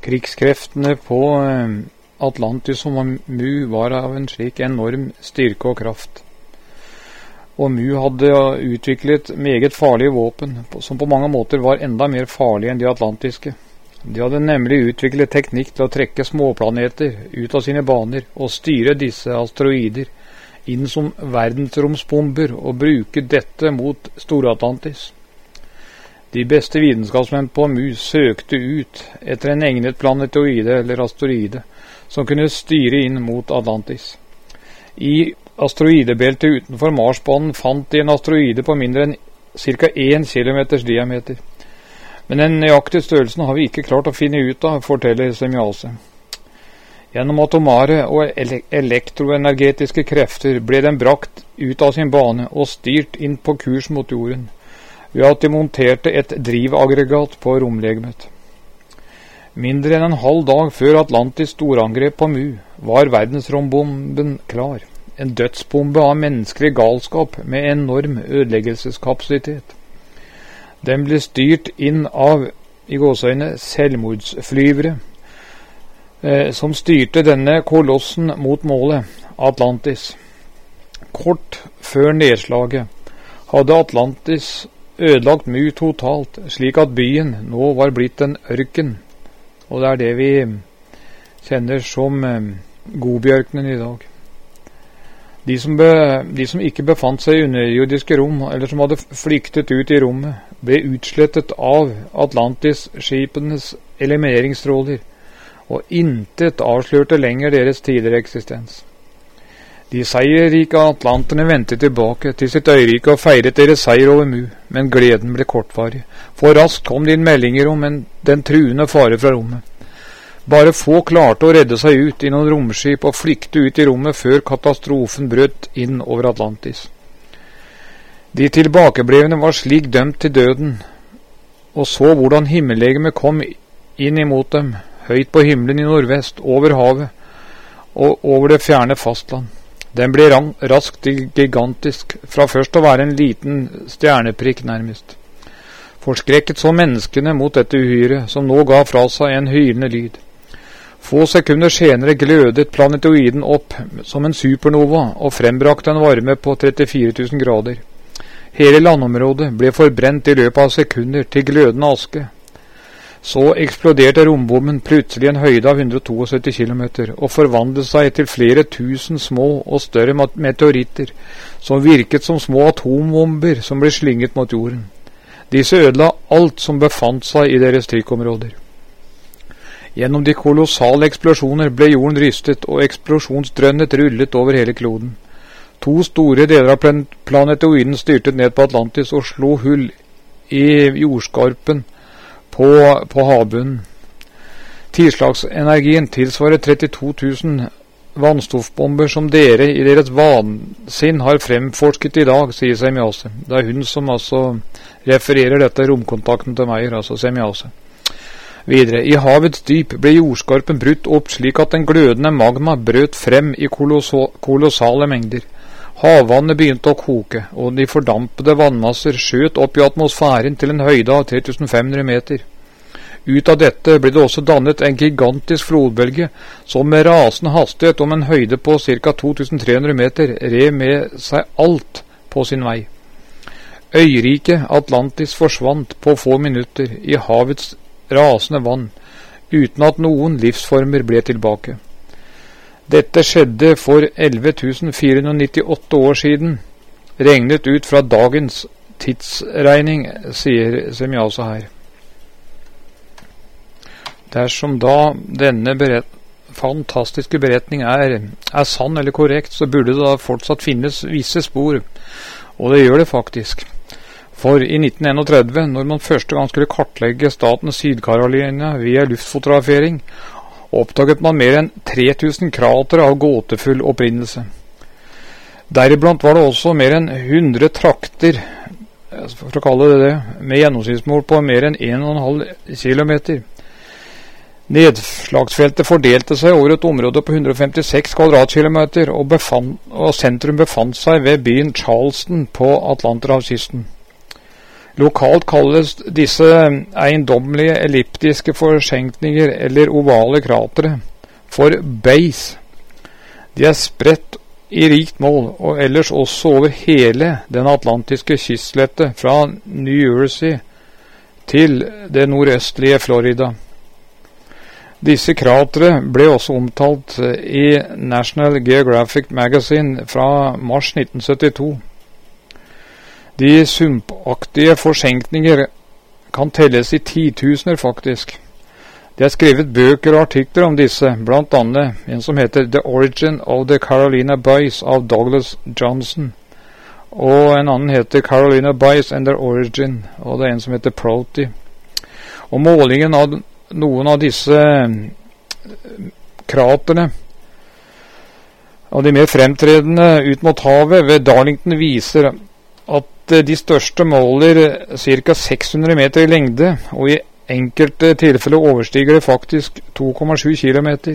Krigskreftene på Atlantis og Mu var av en slik enorm styrke og kraft. Og Mu hadde utviklet meget farlige våpen, som på mange måter var enda mer farlige enn de atlantiske. De hadde nemlig utviklet teknikk til å trekke småplaneter ut av sine baner og styre disse asteroider inn som verdensromsbomber og bruke dette mot Stor-Atlantis. De beste vitenskapsmenn på Mu søkte ut etter en egnet planetoide eller asteroide som kunne styre inn mot Atlantis. I asteroidebeltet utenfor Marsbanen fant de en asteroide på mindre enn ca. 1 kilometers diameter. Men den nøyaktige størrelsen har vi ikke klart å finne ut av, forteller Semjase. Gjennom atomare og elektroenergetiske krefter ble den brakt ut av sin bane og styrt inn på kurs mot jorden, ved at de monterte et drivaggregat på romlegemet. Mindre enn en halv dag før Atlantis storangrep på Mu var verdensrombomben klar. En dødsbombe av menneskelig galskap med enorm ødeleggelseskapasitet. Den ble styrt inn av, i gåseøyne, selvmordsflyvere, som styrte denne kolossen mot målet, Atlantis. Kort før nedslaget hadde Atlantis ødelagt Mu totalt, slik at byen nå var blitt en ørken. Og det er det vi kjenner som Gobiørkenen i dag. De som ikke befant seg i underjordiske rom, eller som hadde flyktet ut i rommet, ble utslettet av Atlantis-skipenes elimineringsstråler, og intet avslørte lenger deres tidligere eksistens. De seierrike atlanterne ventet tilbake til sitt øyrike og feiret deres seier over Mu, men gleden ble kortvarig. For raskt kom det inn meldinger om den truende fare fra rommet. Bare få klarte å redde seg ut i noen romskip og flykte ut i rommet før katastrofen brøt inn over Atlantis. De tilbakeblevne var slik dømt til døden, og så hvordan himmellegemet kom inn imot dem, høyt på himmelen i nordvest, over havet og over det fjerne fastland. Den ble raskt gigantisk, fra først å være en liten stjerneprikk nærmest. Forskrekket så menneskene mot dette uhyre, som nå ga fra seg en hylende lyd. Få sekunder senere glødet planetoiden opp som en supernova og frembrakte en varme på 34 000 grader. Hele landområdet ble forbrent i løpet av sekunder til glødende aske. Så eksploderte rombommen plutselig en høyde av 172 kilometer og forvandlet seg til flere tusen små og større meteoritter som virket som små atombomber som ble slynget mot jorden. Disse ødela alt som befant seg i deres trykkområder. Gjennom de kolossale eksplosjoner ble jorden rystet, og eksplosjonsdrønnet rullet over hele kloden. 2 store deler av planetoiden styrtet ned på Atlantis og slo hull i jordskorpen på havbunnen. Tilslagsenergien tilsvarer 32 000 vannstoffbomber som dere i deres vansinn har fremforsket i dag, sier Semjase. Det er hun som altså refererer dette romkontakten til meg, altså Semjase. Videre, i havets dyp ble jordskorpen brutt opp slik at den glødende magma brøt frem i kolossale mengder. Havvannet begynte å koke, og de fordampede vannmasser skjøt opp i atmosfæren til en høyde av 3500 meter. Ut av dette ble det også dannet en gigantisk flodbølge, som med rasende hastighet om en høyde på ca. 2300 meter rev med seg alt på sin vei. Øyriket Atlantis forsvant på få minutter i havets rasende vann, uten at noen livsformer ble tilbake. Dette skjedde for 11.498 år siden, regnet ut fra dagens tidsregning, sier Semjase her. Dersom da denne fantastiske beretning er sann eller korrekt, så burde det da fortsatt finnes visse spor, og det gjør det faktisk. For i 1931, når man første gang skulle kartlegge staten Syd-Carolina via luftfotografering, oppdaget man mer enn 3000 krater av gåtefull opprinnelse. Deriblant var det også mer enn 100 trakter, for å kalle det, med gjennomsnittsmål på mer enn 1,5 kilometer. Nedslagsfeltet fordelte seg over et område på 156 kvadratkilometer, og sentrum befant seg ved byen Charleston på Atlanterhavskysten. Lokalt kalles disse eiendommelige elliptiske forsenkninger eller ovale kratere for bays. De er spredt i rikt mål, og ellers også over hele den atlantiske kystslettet fra New Jersey til det nordøstlige Florida. Disse kratere ble også omtalt i National Geographic Magazine fra mars 1972. De sumpaktige forsenkninger kan telles i 10.000 faktisk. Det er skrevet bøker og artikler om disse, blant annet en som heter The Origin of the Carolina Bays av Douglas Johnson, og en annen heter Carolina Bays and their Origin, og det er en som heter Proty. Og målingen av noen av disse kraterne, av de mer fremtredende ut mot havet ved Darlington, viser at de største måler ca. 600 meter i lengde, og i enkelte tilfeller overstiger det faktisk 2,7 kilometer.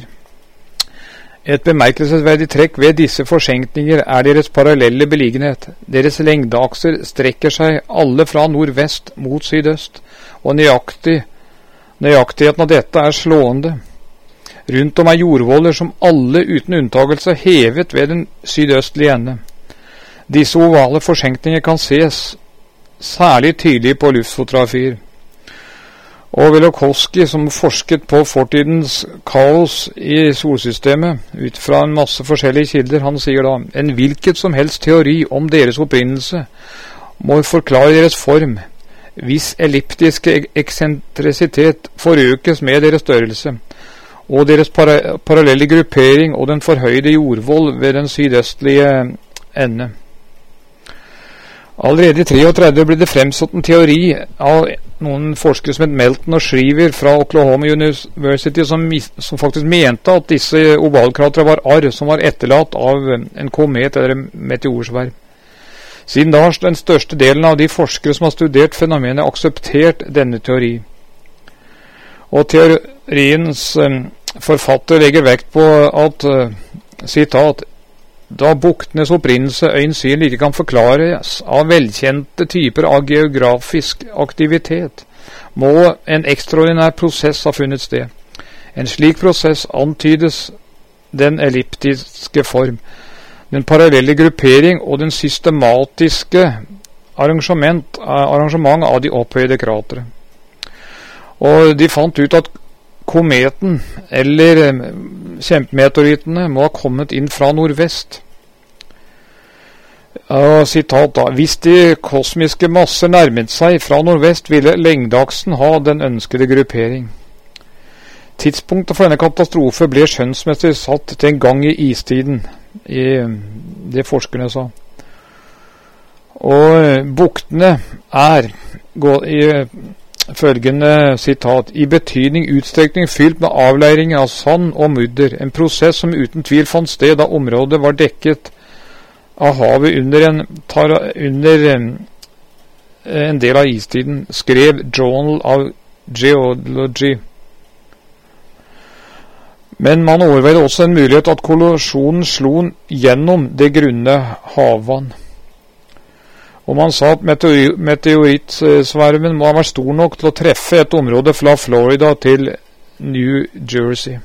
Et bemerkelsesverdig trekk ved disse forsenkninger er deres parallelle beliggenhet. Deres lengdeakser strekker seg alle fra nordvest mot sydøst, og nøyaktigheten av dette er slående. Rundt om er jordvoller som alle uten unntagelse er hevet ved den sydøstlige ende. Disse ovale forsenkninger kan ses særlig tydelig på luftfotografier. Og Velikovsky, som forsket på fortidens kaos i solsystemet ut fra en masse forskjellige kilder, han sier da: en hvilket som helst teori om deres opprinnelse må forklare deres form, hvis elliptiske eksentrisitet forøkes med deres størrelse, og deres parallelle gruppering og den forhøyde jordvoll ved den sydøstlige ende. Allerede i 1933 ble det fremsatt en teori av noen forskere som het Melton og Shriver fra Oklahoma University, som faktisk mente at disse ovalkratere var arr som var etterlatt av en komet eller en meteorsverm. Siden da har den største delen av de forskere som har studert fenomenet, akseptert denne teori. Og teoriens forfatter legger vekt på at, sitat, da buktenes opprinnelse øyensynlig ikke kan forklares av velkjente typer av geografisk aktivitet, må en ekstraordinær prosess ha funnet sted. En slik prosess antydes den elliptiske form, den parallelle gruppering og den systematiske arrangement av de opphøyde kratere. Og de fant ut at kometen, eller kjempemeteorittene, må ha kommet inn fra nordvest. Sitat da: hvis de kosmiske masser nærmet seg fra nordvest, ville lengdeaksen ha den ønskede gruppering. Tidspunktet for denne katastrofe ble skjønnsmessig satt til en gang i istiden, i det forskerne sa. Og buktene er følgende sitat: i betydning utstrekning fylt med avleiring av sand og mudder, en prosess som uten tvil fant sted da området var dekket av havet under en del av istiden, skrev Journal of Geology. Men man overveide også en mulighet at kollisjonen slo gjennom det grunne havvann. Og man sa at meteorittsvermen må ha vært stor nok til å treffe et område fra Florida til New Jersey.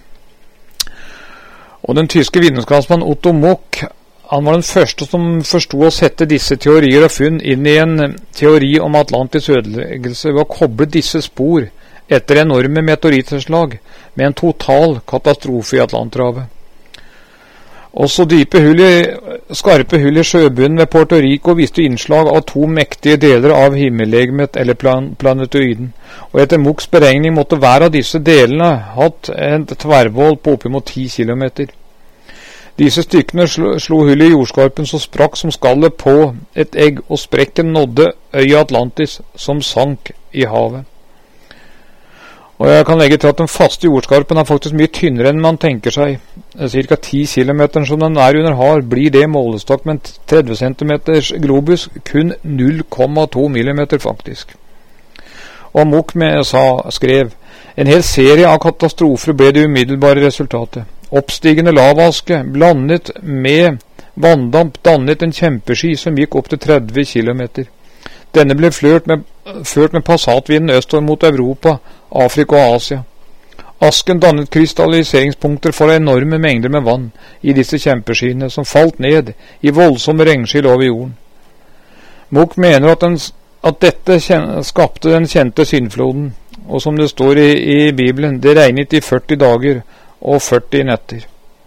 Og den tyske vitenskapsmannen Otto Mock, han var den første som forstod å sette disse teorier og funn inn i en teori om Atlantis ødeleggelse ved å koble disse spor etter enorme meteorittslag med en total katastrofe i Atlanterhavet. Også skarpe hull i sjøbunnen ved Puerto Rico viste innslag av to mektige deler av himmellegemet eller planetoiden, og etter Mocks beregning måtte hver av disse delene hatt en tverrvoll på oppimot 10 kilometer. Disse stykkene slo hull i jordskorpen så sprakk som skallet på et egg, og sprekken nådde øya Atlantis, som sank i havet. Og jeg kan legge til at den faste jordskorpen er faktisk mye tynnere enn man tenker seg. Cirka 10 kilometer som den er under hav, blir det målestokk med en 30 centimeters globus kun 0,2 millimeter faktisk. Og Mock skrev: en hel serie av katastrofer ble det umiddelbare resultatet. Oppstigende lavaske blandet med vanndamp dannet en kjempesky som gikk opp til 30 kilometer. Denne ble ført med passatvinden østover mot Europa, Afrika og Asia. Asken dannet krystalliseringspunkter for enorme mengder med vann i disse kjempeskyene som falt ned i voldsomme regnskyll over jorden. Munch mener at dette skapte den kjente syndfloden, og som det står i Bibelen, det regnet i 40 dager og 40 netter.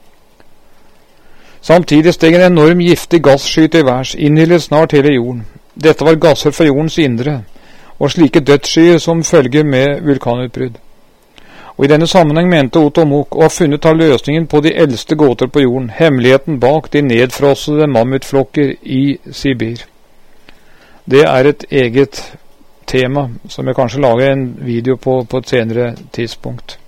Samtidig steg en enorm giftig gassky til værs, innhyllet snart hele jorden. Dette var gasser fra jordens indre, og slike dødsskyer som følger med vulkanutbrudd. Og i denne sammenheng mente Otto Munch å ha funnet av løsningen på de eldste gåter på jorden, hemmeligheten bak de nedfrossede mammutflokker i Sibir. Det er et eget tema som jeg kanskje lager en video på et senere tidspunkt.